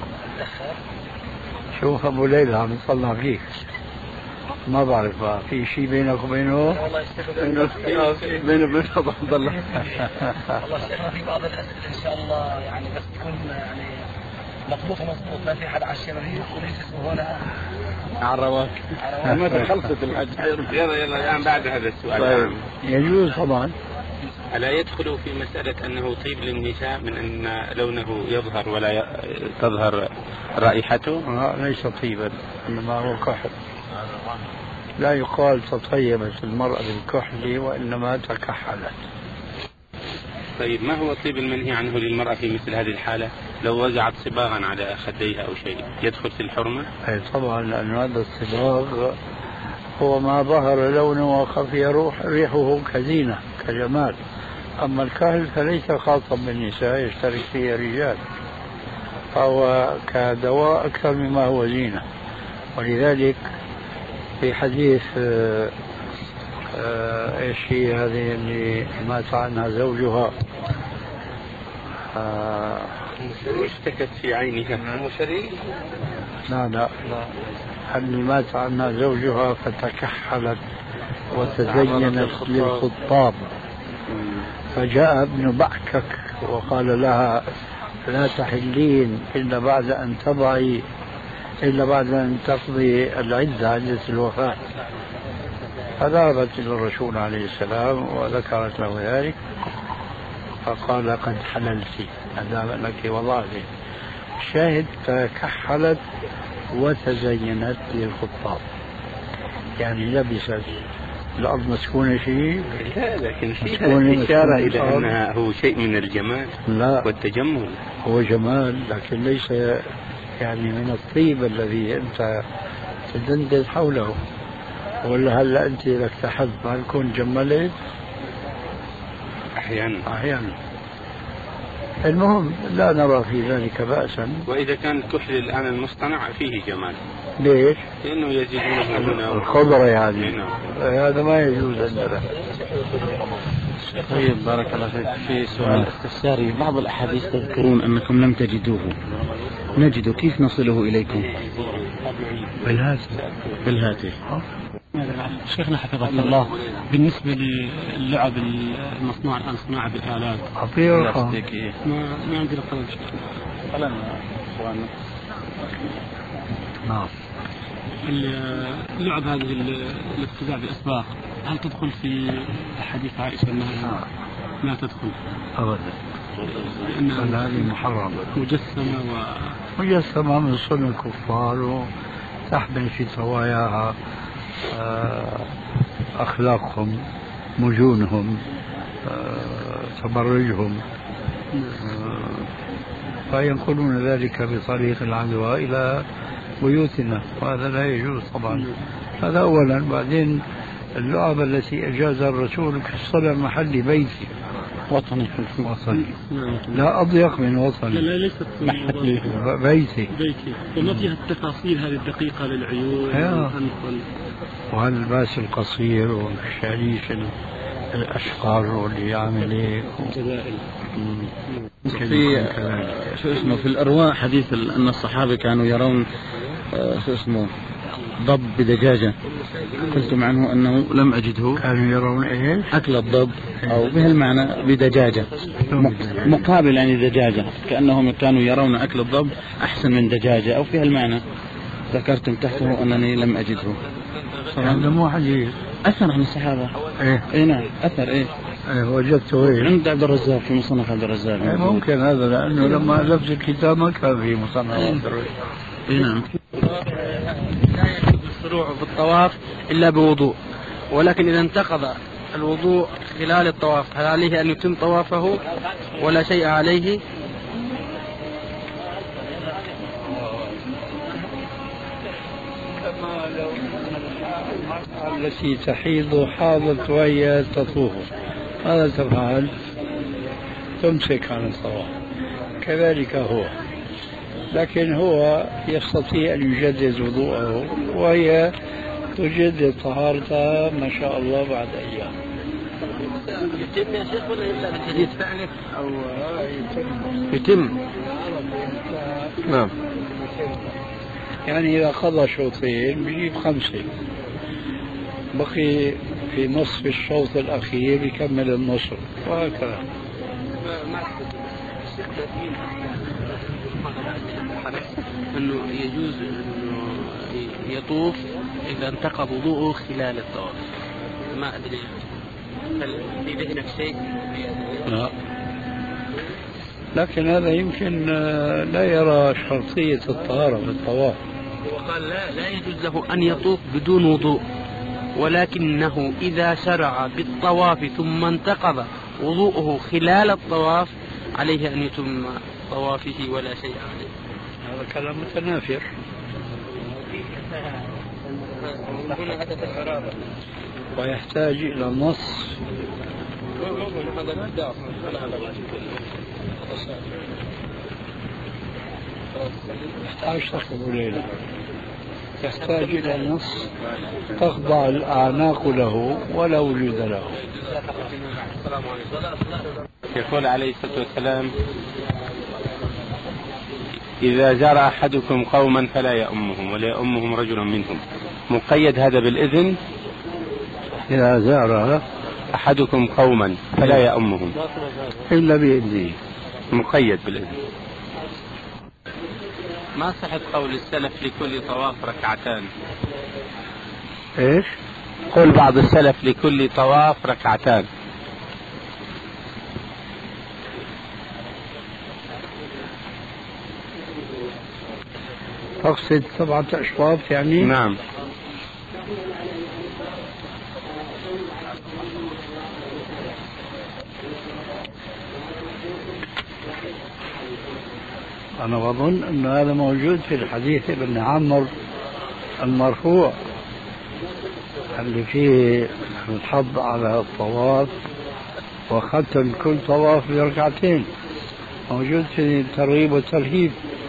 شوف أبو ليلى عم يطلع فيك، ما بعرف في شيء بينك وبينه؟ والله بينه وبينه عبد الله. والله شيخنا في بعض الأسئلة إن شاء الله يعني بس تكون يعني مضبوط ما في حد على الشمالية وليس اسمه هنا عرواك. متى خلصت الحج؟ يلا يعني بعد هذا السؤال. طيب. يجوز طبعا. ألا يدخل في مسألة أنه طيب للنساء من أن لونه يظهر ولا تظهر رائحته؟ ليس طيبا، إنما هو كحل. لا يقال تطيبت المرأة بالكحل وإنما تكحلت. طيب ما هو الطيب المنهي عنه للمرأة في مثل هذه الحالة؟ لو وزعت صباغا على خديها أو شيء يدخل في الحرمة؟ أي طبعا، لأن هذا الصباغ هو ما ظهر لونه وخفي ريحه كزينة كجمال. أما الكحل فليس خاصا بالنساء، يشترك فيه رجال. فهو كدواء أكثر مما هو زينة. ولذلك في حديث ايش هي هذه اللي مات عنها زوجها اشتكت في عينها لا اللي مات عنها زوجها فتكحلت وتزينت للخطاب، فجاء ابن بعكك وقال لها لا تحلين إلا بعد أن تقضي العدة، عدة الوفاة. فذهبت إلى الرسول عليه السلام وذكرت له ذلك، فقال قد حللت، هذا لك وضعتي. الشاهد تكحلت وتزينت للخطاب، يعني لبست الأرض مسكونة شيء، لا لكن فيها إشارة إلى أنها هو شيء من الجمال والتجمل. هو جمال لكن ليس يعني من الطيب الذي أنت تدندن حوله. ولا هلا أنت لك تحب ما تكون جملت أحيانا. المهم لا نرى في ذلك بأسا. وإذا كان الكحل الآن المصطنع فيه جمال، ليش؟ لأنه يزيدونه هنا الخضرة يعني هذا ما يجوز عندنا. طيب بارك الله فيك. في سؤال استفساري، بعض الأحاديث تذكرون أنكم لم تجدوه، نجده، كيف نصله إليكم؟ بالهاتف. شيخنا حفظك الله، بالنسبة للعب المصنوعة الآن صناعة بالآلات بلاستيكية، ما عندي رقم. نعم. اللعب هذه الاقتداء بالأسباق هل تدخل في حديث عائشة أنها لا تدخل؟ أبدا، لأن هذه محرمة مجسمة من صنع الكفار، وتحمل في طواياها أخلاقهم، مجونهم، تبرجهم، فينقلون ذلك بطريق العدوى إلى بيوتنا، وهذا لا يجوز طبعا. هذا أولا. بعدين اللعبة التي أجازها الرسول كالصلاة محل بيتي، وطني لا أضيق من وطني، لا ليست بيتي وما فيها التفاصيل هذه الدقيقة للعيون وهالباس القصير والشعريش الأشقر واللي يعمل هيك في في الأرواح حديث أن الصحابة كانوا يرون ضب بدجاجة، قلتم عنه أنه لم أجده. كانوا يرون إيش؟ أكل الضب، أو بهالمعنى بدجاجة مقابل يعني دجاجة، كأنهم كانوا يرون أكل الضب أحسن من دجاجة، أو في هالمعنى ذكرتم تحته أنني لم أجده. هذا مو حديث، أثر عن الصحابة. إيه نعم أثر. وجدته عند عبد الرزاق في مصنف عبد الرزاق. ممكن هذا، لأنه لما ألفت الكتاب ما كان في مصنف عبد الرزاق. نعم. لا يجوز الشروع في الطواف إلا بوضوء، ولكن إذا انتقض الوضوء خلال الطواف هل عليه أن يتم طوافه ولا شيء عليه؟ التي تحيض حاضت وهي تطوف، ماذا تفعل؟ تمسك عن الطواف. كذلك هو، لكن هو يستطيع أن يجدد وضوءه، وهي تجدد طهارتها ما شاء الله بعد أيام. يتم يا شيخ ولا يبدأ بالحديث فعلك أو يتم؟ نعم. يعني إذا قضى شوطين بيجيب 5، بقي في نصف الشوط الأخير يكمل النصف، وهكذا. أنه يجوز أنه يطوف إذا انتقض وضوءه خلال الطواف. ما أدري هل في ذهنك شيء؟ لا، لكن هذا يمكن لا يرى شرطية الطهارة في الطواف. وقال لا يجوز له أن يطوف بدون وضوء، ولكنه إذا شرع بالطواف ثم انتقض وضوءه خلال الطواف عليه أن يتم طوافه ولا شيء عليه. هذا كلام متنافر. ويحتاج إلى نص. يحتاج تقوم ليلة، يحتاج إلى نص تخضع الأعناق له ولا وجود له. يقول عليه الصلاة والسلام: إذا زار أحدكم قوما فلا يؤمهم ولا يؤمهم رجل منهم. مقيد هذا بالإذن؟ إذا زار أحدكم قوما فلا يؤمهم إلا بإذنه. مقيد بالإذن. ما صحة قول السلف لكل طواف ركعتان؟ إيش؟ قول بعض السلف لكل طواف ركعتان. تقصد 7 أشواط يعني؟ نعم. أنا بظن أن هذا موجود في الحديث ابن عمرو المرفوع اللي فيه الحض على الطواف وختم كل طواف بركعتين، موجود في الترغيب والترهيب.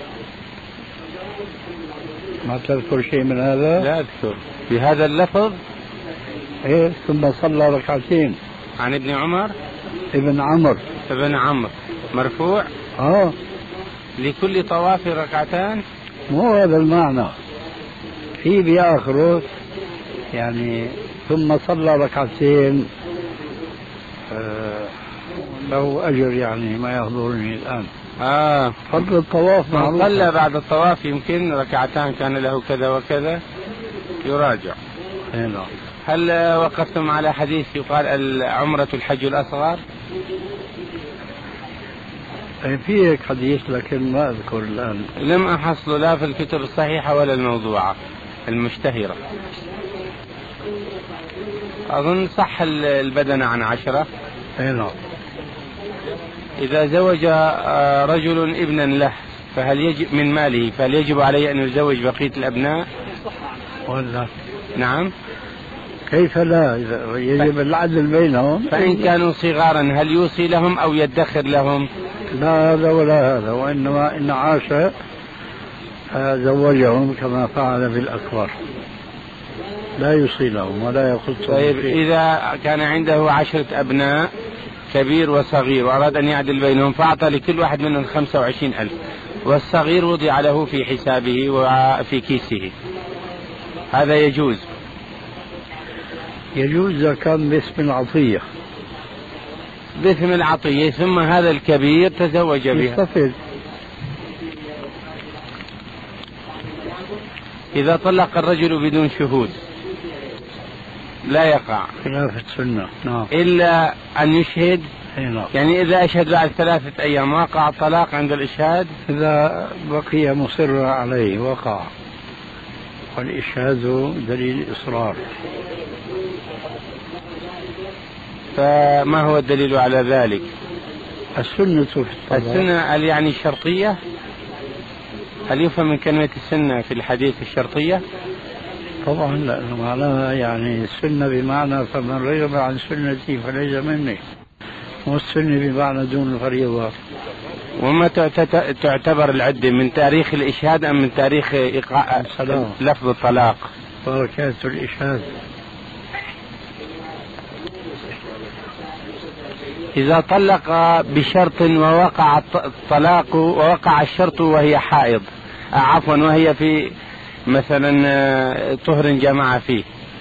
ما تذكر شيء من هذا؟ لا أذكر بهذا اللفظ. إيه، ثم صلى ركعتين. عن ابن عمر؟ ابن عمرو. ابن عمرو مرفوع؟ لكل طواف ركعتان. مو هذا المعنى، في بآخره يعني ثم صلى ركعتين له أجر، يعني ما يحضرني الآن. فضل الطواف معروف. صلى بعد الطواف يمكن ركعتان كان له كذا وكذا، يراجع. هل وقفتم على حديث يقال عمرة الحج الأصغر؟ في هيك حديث لكن ما أذكر الآن. لم أحصل لا في الكتب الصحيحة ولا الموضوعة المشتهرة. أظن صح البدن عن 10. نعم. إذا زوج رجل ابنا له فهل يجب من ماله فهل يجب عليه أن يزوج بقية الأبناء؟ ولا نعم. كيف لا؟ يجب العدل بينهم. فإن كانوا صغارا هل يوصي لهم أو يدخر لهم؟ لا هذا ولا هذا، وإنما إن عاش زوجهم كما فعل بالأكبر، لا يوصي لهم ولا يخصهم. طيب إذا كان عنده 10 أبناء كبير وصغير وأراد أن يعدل بينهم فأعطى لكل واحد منهم 25,000 والصغير وضع له في حسابه وفي كيسه، هذا يجوز؟ يجوز إذا كان باسم العطية. باسم العطية، ثم هذا الكبير تزوج بها. يستفيد. إذا طلق الرجل بدون شهود لا يقع خلاف السنة. نعم. إلا أن يشهد. نعم. يعني إذا أشهد بعد 3 أيام وقع الطلاق عند الإشهاد؟ إذا بقي مصر عليه وقع، والإشهاد دليل إصرار. فما هو الدليل على ذلك؟ السنة في الطلاق. السنة يعني الشرطية؟ هل يفهم من كلمة السنة في الحديث الشرطية؟ طبعا، لأنه معناها يعني السنة بمعنى فمن رغب عن سنتي فليس مني، والسنة بمعنى دون الفريضة. وما تعتبر العدة من تاريخ الإشهاد أم من تاريخ إيقاع لفظ الطلاق؟ بركات الإشهاد. إذا طلق بشرط ووقع الطلاق ووقع الشرط وهي حائض، عفوا وهي في مثلا طهر جمع فيه،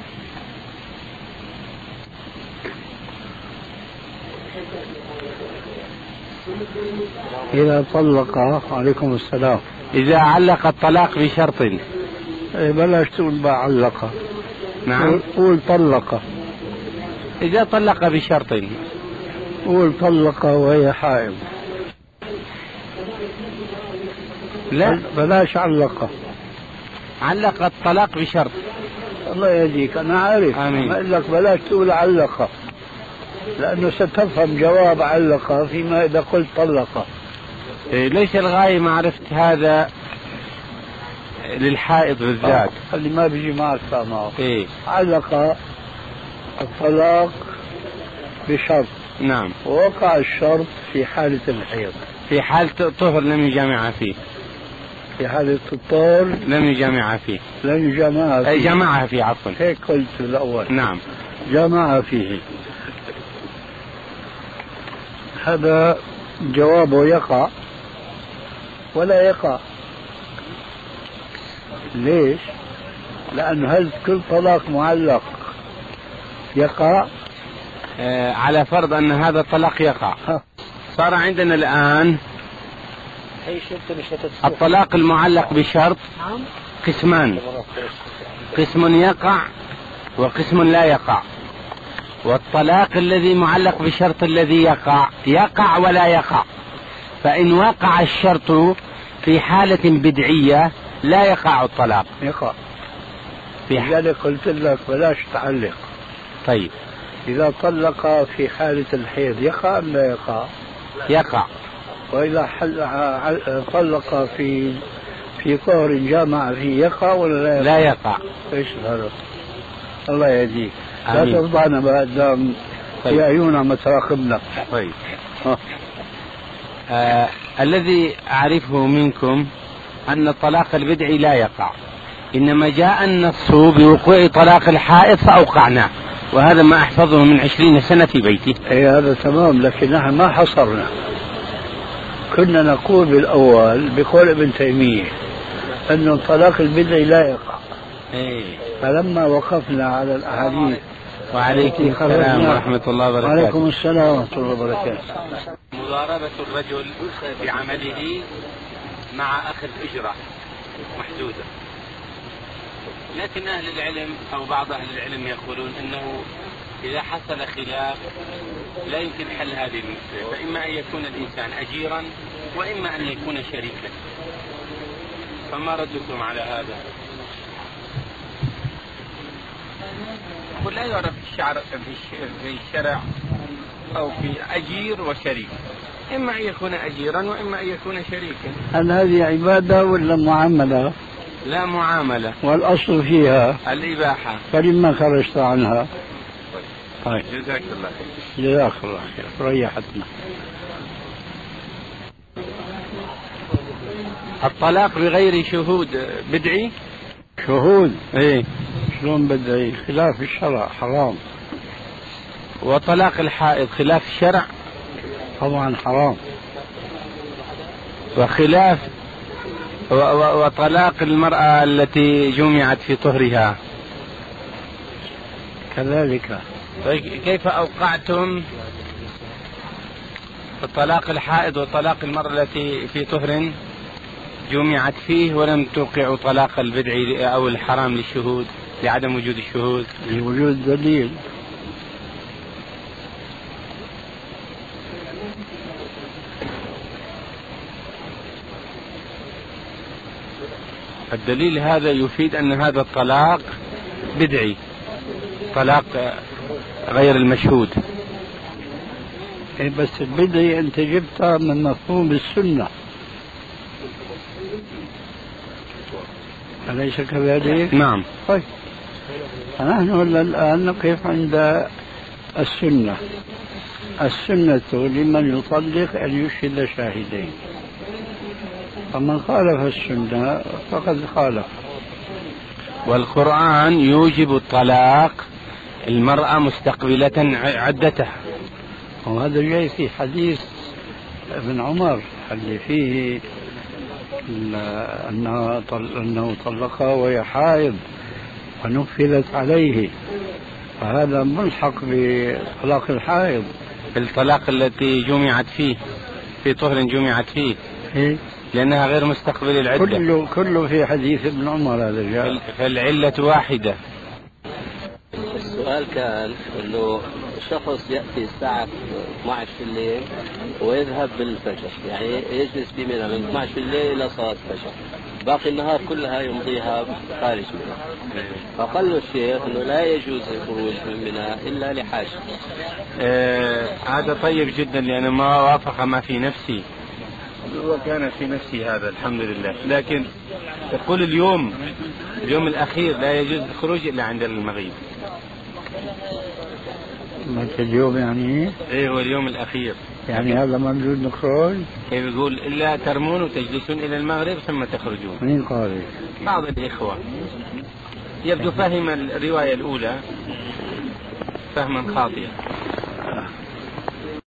إذا طلق، عليكم السلام، إذا علق الطلاق بشرط. بلاش تقول بعلق. نعم. قول طلق. إذا طلق بشرط. قول طلق وهي حائض. لا بلاش علق. علق الطلاق بشرط. الله يهديك، أنا عارف. آمين. ما لك بلاش تقول علق، لأنه ستفهم جواب علق فيما إذا قلت طلق. ليس الغاية معرفة هذا للحائض بالذات. اللي ما بيجي معك معه. إيه؟ علق الطلاق بشرط. نعم. ووقع الشرط في حالة الحيض، في حالة طهر لم يجامع فيه. في حالة الطول لم يجامعها فيه. لم يجامعها فيه. جامعها فيه عفوا. هيك قلت في الأول. نعم. جامعها فيه. هذا جوابه يقع ولا يقع. ليش؟ لأنه هل كل طلاق معلق يقع؟ على فرض أن هذا الطلاق يقع. صار عندنا الآن الطلاق المعلق بشرط قسمان، قسم يقع وقسم لا يقع. والطلاق الذي معلق بشرط الذي يقع ولا يقع. فإن وقع الشرط في حالة بدعية لا يقع الطلاق. يقع. لذلك قلت لك بلاش تعلق. طيب إذا طلق في حالة الحيض يقع أم لا يقع؟ يقع. وإذا طلق في طهر جامع فيه يقع ولا لا يقع؟ لا يقع. ايش هذا؟ الله يهديك. لا ترضانا بقدام في عيوننا متراقبنا. طيب. الذي أعرفه منكم أن الطلاق البدعي لا يقع، إنما جاء النص بوقوع طلاق الحائض فأوقعناه، وهذا ما أحفظه من 20 سنة في بيتي. إيه هذا تمام، لكن نحن ما حصرنا. كنا نقول بالأول بقول ابن تيمية أن الطلاق البدعي لا يقع. فلما وقفنا على الأحاديث. وعليكم السلام ورحمة الله وبركاته. وعليكم السلام ورحمة الله وبركاته. مضاربة الرجل بعمله مع أخذ أجرة محدودة، لكن أهل العلم أو بعض أهل العلم يقولون أنه إذا حصل خلاف لا يمكن حل هذه المشكلة، فإما أن يكون الإنسان أجيرا وإما أن يكون شريكا. فما ردكم على هذا؟ لا يعرف في الشرع أو في أجير وشريك، إما أن يكون أجيرا وإما أن يكون شريكا. هل هذه عبادة ولا معاملة؟ لا معاملة، والأصل فيها الإباحة. فلما خرجت عنها؟ طيب جزاك الله خير. جزاك الله خير، ريحتنا. الطلاق بغير شهود بدعي؟ شهود؟ ايه. شلون بدعي؟ خلاف الشرع، حرام. وطلاق الحائض خلاف الشرع؟ طبعا حرام. وخلاف وطلاق المرأة التي جمعت في طهرها كذلك. كيف أوقعتم طلاق الحائض وطلاق المرأة التي في طهر جمعت فيه ولم توقعوا طلاق البدعي أو الحرام للشهود لعدم وجود الشهود؟ لوجود دليل. الدليل هذا يفيد أن هذا الطلاق بدعي، طلاق غير المشهود. بس البدعي أنت جبتها من مفهوم السنة، أليس كذلك؟ نعم. طيب نحن الآن نقف عند السنة. السنة لمن يطلق أن يشهد شاهدين، فمن خالف السنة فقد خالف. والقرآن يوجب الطلاق المرأة مستقبلة عدتها، وهذا جاي في حديث ابن عمر اللي فيه أنه طلقها وهي حائض فنفذت عليه، فهذا ملحق بطلاق الحائض. الطلاق التي جمعت فيه في طهر جمعت فيه لأنها غير مستقبل العدة. كله في حديث ابن عمر هذا جاء. فالعلة واحدة. السؤال كان انه شخص ياتي الساعه 12 في الليل ويذهب بالفجر، يعني يجلس في منى من 12 في الليل الى صلاه الفجر، باقي النهار كلها يمضيها خارج منى. فقال له الشيخ انه لا يجوز الخروج من منى الا لحاجه. هذا طيب جدا لأنه ما وافق ما في نفسي، وكان في نفسي هذا الحمد لله. لكن تقول اليوم الأخير لا يجوز الخروج إلا عند المغيب. اليوم يعني ايه هو اليوم الأخير. يعني هذا ممنوع نخرج؟ كيف يقول إلا ترمون وتجلسون إلى المغرب ثم تخرجون. مين قال؟ بعض الإخوة يبدو فهم الرواية الأولى فهما خاطئا.